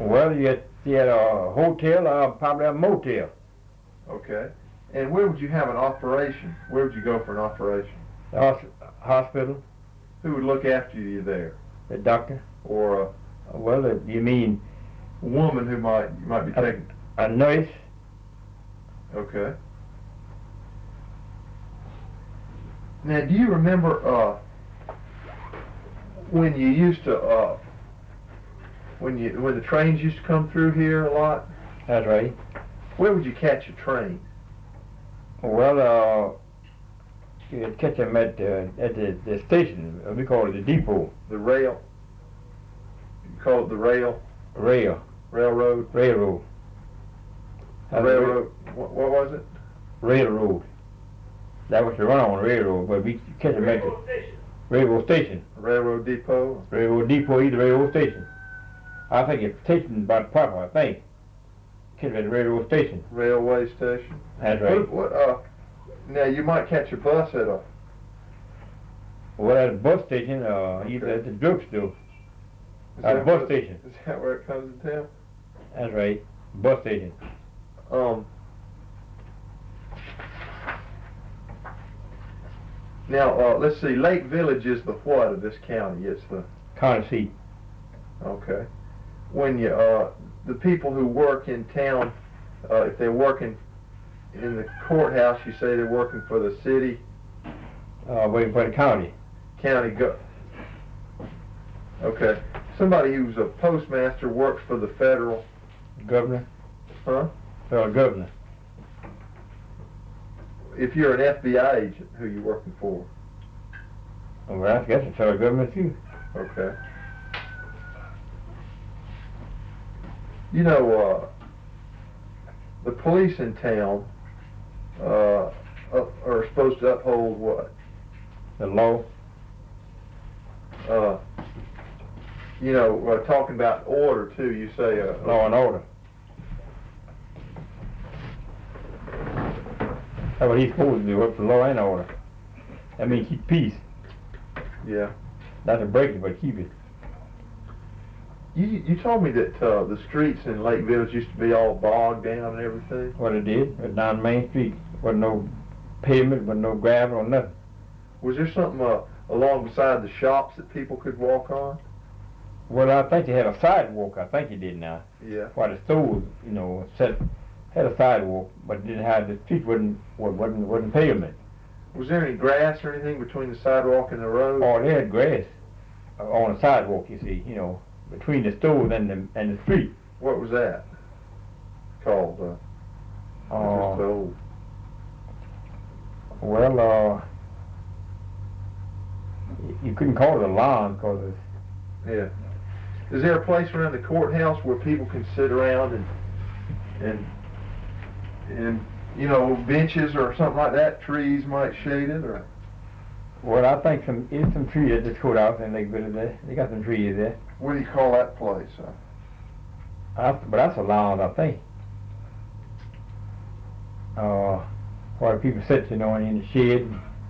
Well, you had a hotel or probably a motel. Okay. And where would you have an operation? Where would you go for an operation? The hospital, Who would look after you there? the doctor. Or Well, you mean a woman who might be taking... a nurse? Okay. Now, do you remember when you used to when the trains used to come through here a lot? That's right. Where would you catch a train? Well, you'd catch them at the station. We call it the depot. The rail. You call it the rail. Railroad. Railroad. What was it? Railroad. That was the run on railroad, but we catch them at the railroad station. Railroad depot. Railroad depot, either railroad station. I think it's station by the proper, I think. Catch them at the railroad station. Railway station. That's right. Now you might catch a bus at a... Well, at the bus station, either at the drugstore. At the bus station. Is that where it comes in town? That's right. Bus station. Now, let's see. Lake Village is the what of this county? It's the... County seat. Okay. When you, the people who work in town, if they're working in the courthouse, you say they're working for the city? Waiting for the county. Okay. Somebody who's a postmaster works for the federal... Governor. Huh? Federal governor. If you're an FBI agent, who you working for? Well, I guess the federal government too. Okay. You know, the police in town are supposed to uphold what? The law. You know, talking about order too, you say... Law and order. That's what he's supposed to do, work for law and order. That means keep peace. Yeah. Not to break it, but keep it. You told me that the streets in Lake Village used to be all bogged down and everything. What it did, right down Main Street. Wasn't no pavement, wasn't no gravel or nothing. Was there something along beside the shops that people could walk on? Well, I think they had a sidewalk. I think they did now. Yeah. While the stores, had a sidewalk, but it didn't have the street wasn't pavement. Was there any grass or anything between the sidewalk and the road? Oh, they had grass on the sidewalk. You see, between the stores and the street. What was that called? Just told. Well, you couldn't call it a lawn because it's... Yeah. Is there a place around the courthouse where people can sit around and benches or something like that? Trees might shade it, or? Well, I think there's some trees at this courthouse in Lake Village there. They got some trees there. What do you call that place? But that's a lawn, I think. Where people sit, in the shade.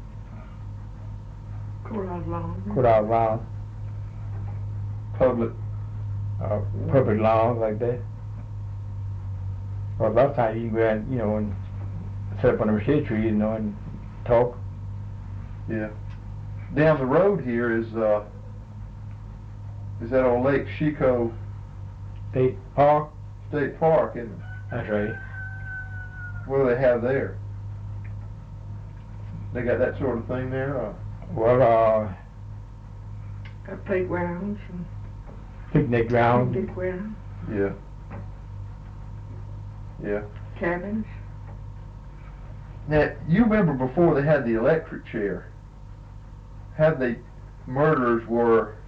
Courthouse lawn. Courthouse lawn. Public Lawns like that. Well, a lot of times you can go out, and sit up under the shade trees, and talk. Yeah. Down the road here is that old Lake Chico State Park? State Park, isn't it? That's right. What do they have there? They got that sort of thing there? Well, Got playgrounds and picnic ground. picnic grounds, Yeah. Yeah. cabins. Now, you remember before they had the electric chair, how the murderers were